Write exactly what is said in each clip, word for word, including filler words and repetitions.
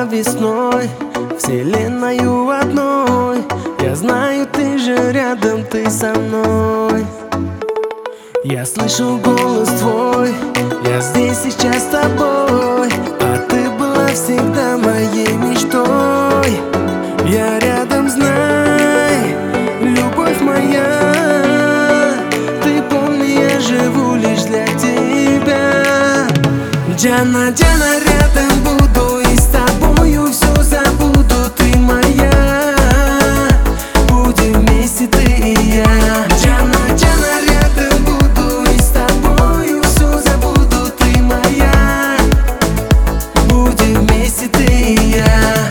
весной, вселенною одной. Я знаю, ты же рядом, ты со мной. Я слышу голос твой, я здесь сейчас с тобой, а ты была всегда моей мечтой. Я рядом, знай, любовь моя, ты помни, я живу лишь для тебя. Диана, Диана, рядом буду и с тобою все забуду. Ты моя, будем вместе ты и я. Диана, Диана, рядом буду и с тобою все забуду. Ты моя, будем вместе ты и я.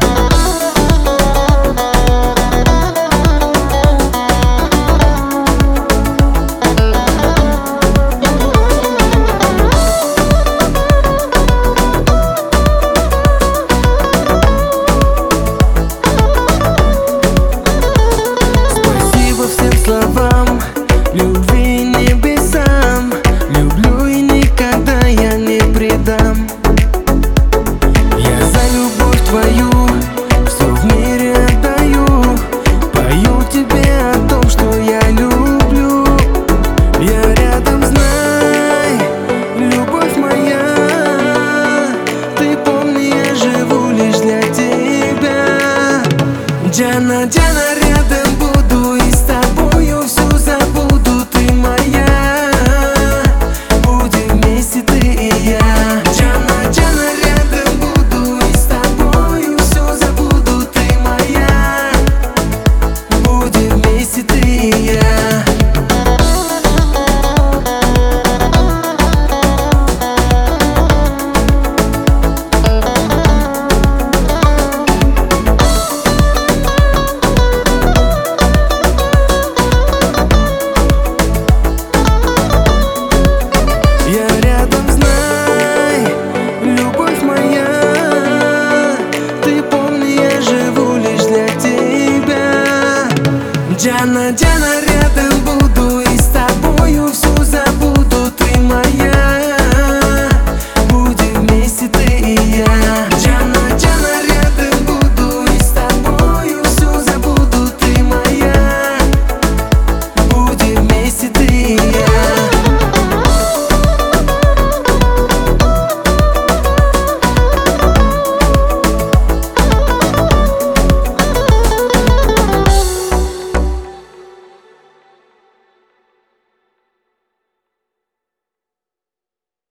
Словам, любви небесам, люблю и никогда я не предам. Я за любовь твою все в мире отдаю, пою тебе о том, что я люблю. Я рядом, знай, любовь моя, ты помни, я живу лишь для тебя. Диана, Диана, рядом буду и с тобою все забуду. Ты моя, будем вместе ты и я. Диана, Диана, рядом буду и с тобою все забуду. Ты моя, будем вместе ты и я. Диана, Диана.